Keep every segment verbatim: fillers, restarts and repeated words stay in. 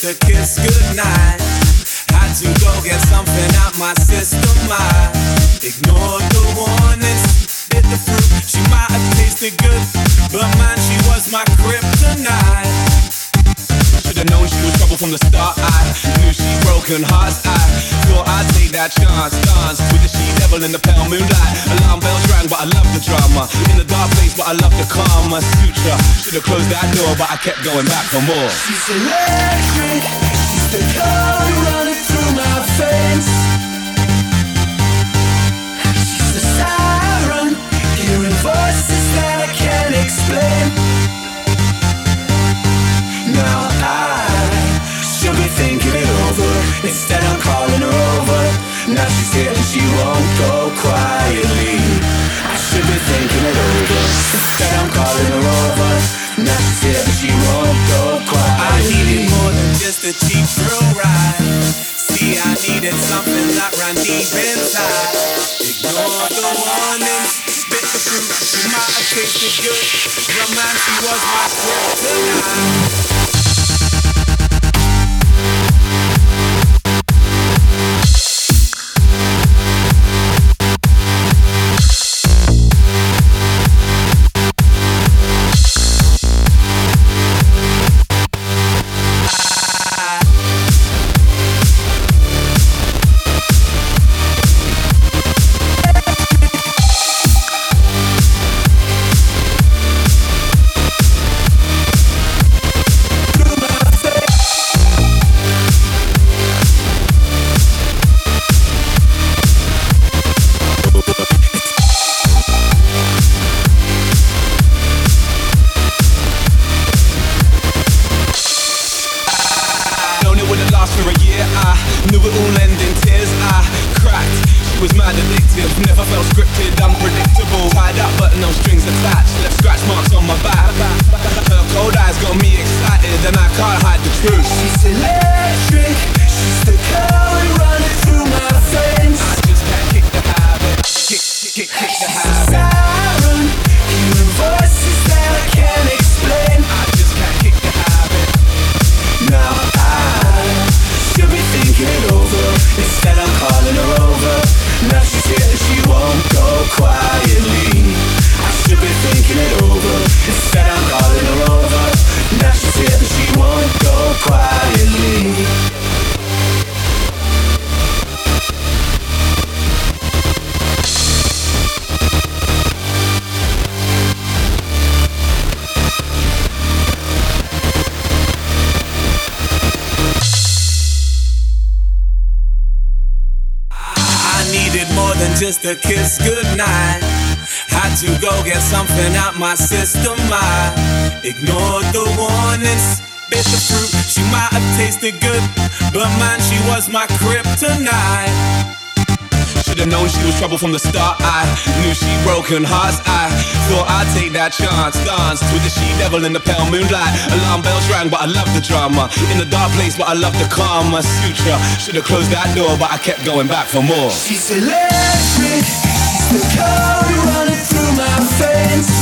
just a kiss goodnight. Had to go get something out my system. I ignored the warnings, bit the fruit. She might have tasted good, but man, she was my kryptonite. Should've known she was trouble from the start. I knew she's broken hearts. I thought I'd take that chance. Dance with the she-devil in the pale moonlight. Alarm bells rang, but I love the drama. In the dark place, but I love the karma. Suture, should've closed that door, but I kept going back for more. She's electric. She's the current running through my veins. She's the siren, hearing voices that I can't explain. Now I should be thinking it over. Instead I'm calling her over. Now she's here and she won't go quietly. I should be thinking it over. Instead I'm calling her over. Now she's here and she won't go quietly. I needed more than just a cheap thrill ride. See, I needed something that ran deep inside. Ignore the warnings, bit the fruit. She might have tasted good, but man, she was my kryptonite. Just a kiss goodnight. Had to go get something out my system. I ignored the warnings, bit the fruit. She might have tasted good, but man, she was my kryptonite. Should've known she was trouble from the start. I knew she broken hearts. I thought I'd take that chance. Danced with the she-devil in the pale moonlight. Alarm bells rang, but I love the drama. In the dark place, but I love the karma. Suture, should've closed that door, but I kept going back for more. She's electric. She's the current running through my veins.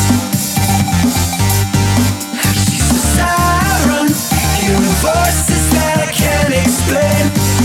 She's the siren, hearing voices that I can't explain.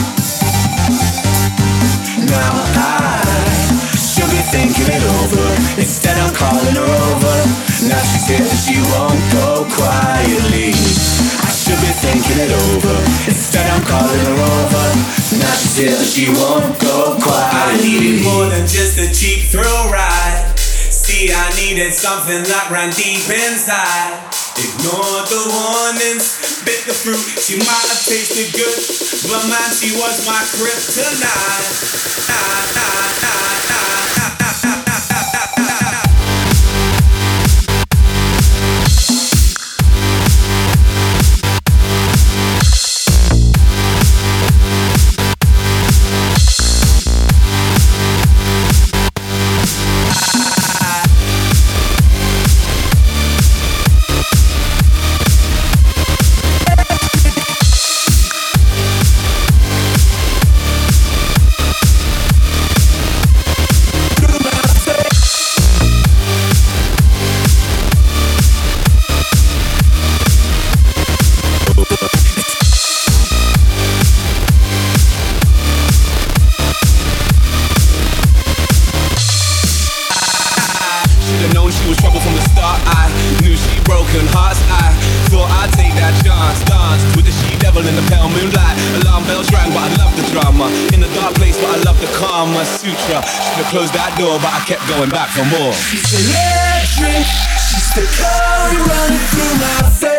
Now I should be thinking it over. Instead I'm calling her over. Now she's here and she won't go quietly. I should be thinking it over. Instead I'm calling her over. Now she's here and she won't go quietly. I needed more than just a cheap thrill ride. See, I needed something that ran deep inside. Ignored the warnings, bit the fruit. She might have tasted good, but man, she was my kryptonite. Nah, nah, nah, nah. revel in the pale moonlight. Alarm bells rang, but I love the drama. In the dark place, but I love the calm. My suture should've closed that door, but I kept going back for more. She's electric, she's the current running through my veins.